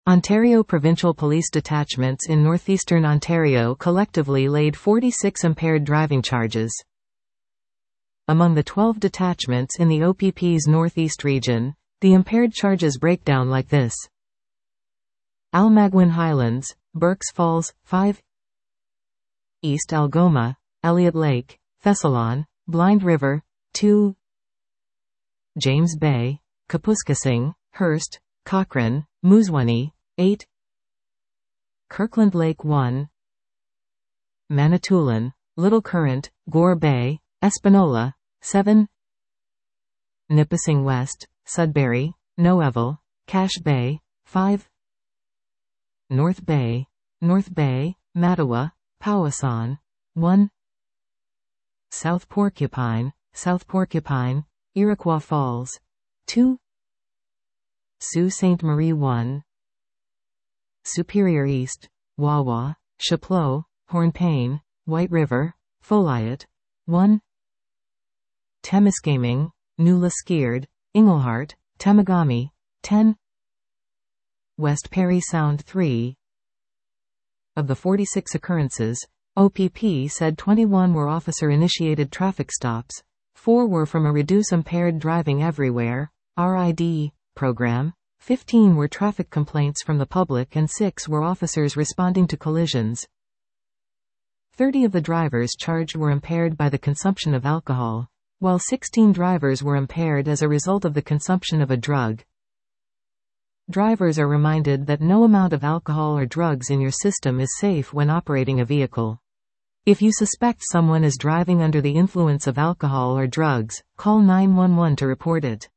Ontario Provincial Police detachments in northeastern Ontario collectively laid 46 impaired driving charges. Among the 12 detachments in the OPP's Northeast region, the impaired charges break down like this. Almaguin Highlands, Burkes Falls, 5. East Algoma, Elliott Lake, Thessalon, Blind River, 2. James Bay, Kapuskasing, Hearst, Cochrane, Moosonee, 8. Kirkland Lake 1. Manitoulin, Little Current, Gore Bay, Espanola, 7. Nipissing West, Sudbury, Noëville, Cache Bay, 5. North Bay, Mattawa, Powassan, 1. South Porcupine, Iroquois Falls, 2. Sault Ste. Marie 1. Superior East, Wawa, Chapleau, Hornepayne, White River, Folliot, 1. Temiskaming, New-Liskeard, Inglehart, Temagami, 10. West Parry Sound 3. Of the 46 occurrences, OPP said 21 were officer-initiated traffic stops, 4 were from a Reduce Impaired Driving Everywhere (RID) program, 15 were traffic complaints from the public and 6 were officers responding to collisions. 30 of the drivers charged were impaired by the consumption of alcohol, while 16 drivers were impaired as a result of the consumption of a drug. Drivers are reminded that no amount of alcohol or drugs in your system is safe when operating a vehicle. If you suspect someone is driving under the influence of alcohol or drugs, call 911 to report it.